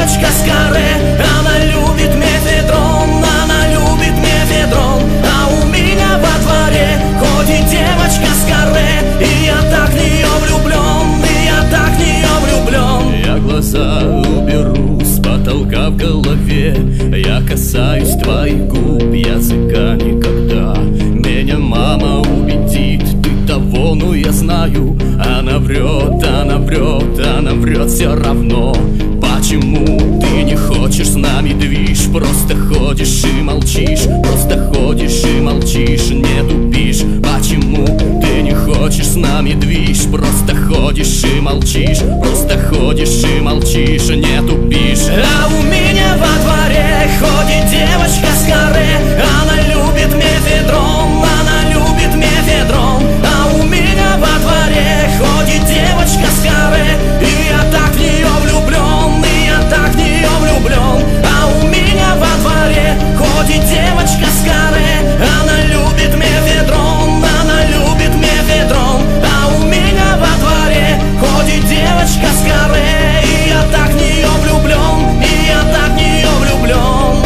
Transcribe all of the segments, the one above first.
девочка с каре, она любит мефедрон, она любит мефедрон. А у меня во дворе ходит девочка с каре, и я так в нее влюблен, и я так в нее влюблен. Я глаза уберу с потолка в голове, я касаюсь твоих губ, языка никогда. Меня мама убедит, ты того, но я знаю. Она врет, она врет, она врет все равно. Почему ты не хочешь с нами движ? Просто ходишь и молчишь, просто ходишь и молчишь, не тупишь. Почему ты не хочешь с нами движ? Просто ходишь и молчишь, просто ходишь и молчишь, не тупишь. А у меня во дворе ходит девочка с каре, она любит мефедрон, она любит мефедрон. А у меня во дворе ходит девочка с каре, и я так в нее влюблен, и я так в нее влюблен. А у меня во дворе ходит девочка с каре, она любит мефедрон, она любит мефедрон. А у меня во дворе ходит девочка с каре, и я так в нее влюблен, и я так в нее влюблен.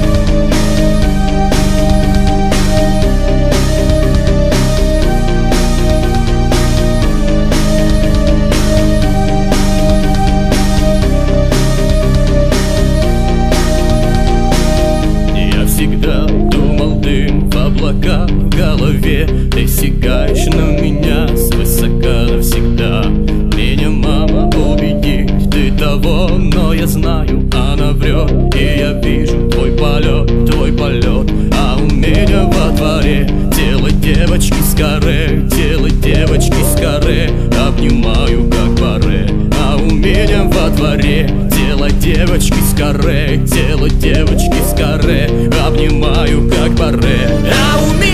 Я всегда думал, дым в облаках в голове, ты сигаешь на меня свысока навсегда. Меня мама убедит, ты того, но я знаю, она врет, и я вижу твой полет, твой полет. А у меня во дворе тело девочки с каре, тело девочки с каре, обнимаю как баре. А у меня во дворе тело девочки с каре, тело девочки с каре, обнимаю как баре. А у меня